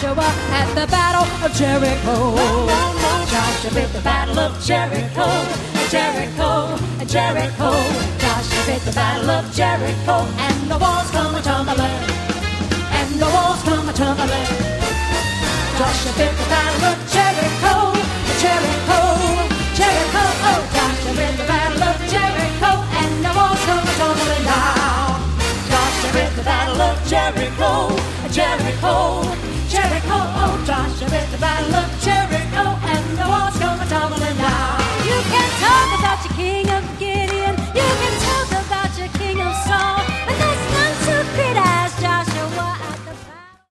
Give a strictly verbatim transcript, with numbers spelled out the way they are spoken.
Joshua at the Battle of Jericho. Joshua at the Battle of Jericho, Jericho, Jericho. Joshua at the Battle of Jericho, and the walls come a-tumbling, and the walls come a-tumbling. Joshua at the Battle of Jericho, Jericho.